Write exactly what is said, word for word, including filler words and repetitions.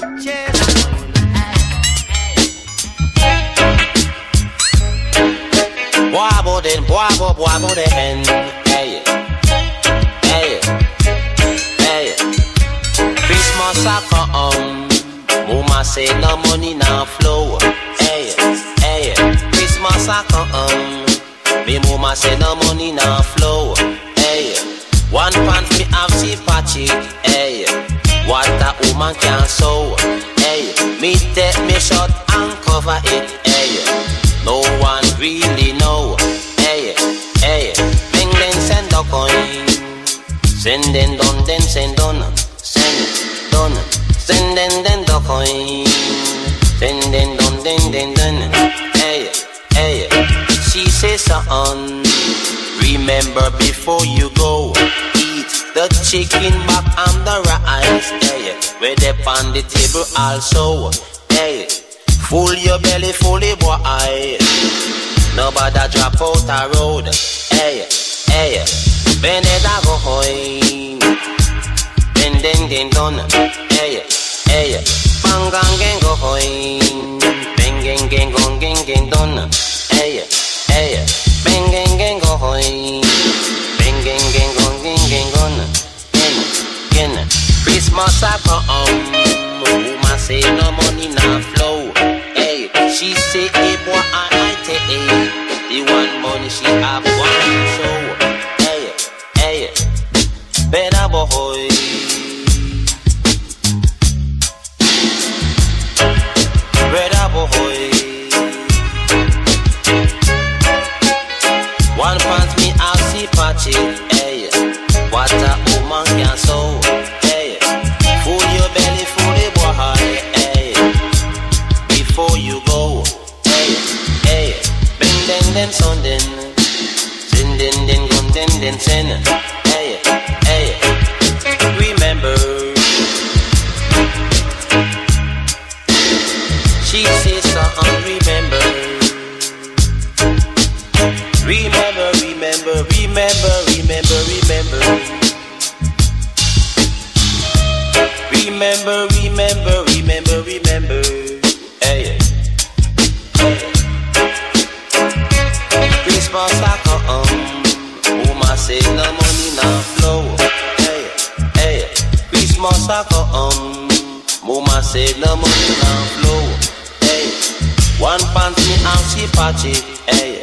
Boabo den, boabo, boabo den. Hey, hey, hey. Christmas a come, mama say no money now flow. Hey, hey. Christmas a come, me mama say no money now flow. Hey, one pants me have see patchy. Hey, what a woman can sew. Hey, me take me short and cover it. Hey, no one really know. Hey, hey, bing then send a coin. Send then done, then send done. Send done. Send then then the coin. Send then done, then then done. Hey, hey, she says son, remember before you go, eat the chicken back and the rice. Hey, where they on the table also. Hey, full your belly fully boy. Nobody drop out the road. Hey, hey, Beneda go hoy. Den den den don. Hey, hey, Bangang gang go hoy. Bang gang gang gong gang gang don. Hey, hey, bang gang gang go hoy. Bang gang gang gong gang gang gon. Gen, gen. Christmas a come. Woman say no money now flow. Hey, she say hey boy I take hey. The one money she have one show. Hey, hey, better boy. Better boy. One pants me out see patchy. Hey, what a woman can sew. Hey, full your belly fully boy. Hey, before you go. Hey, hey, bend then then son then. Send then then gun then then send. Hey, hey, remember. She says son, remember. Remember, remember, remember, remember, remember. Remember, remember, remember, remember. Hey, hey. Christmas a come, woman say no money now flow. Hey, hey. Christmas a come, woman say no money now flow. Hey, one pants me and she patchy. Hey.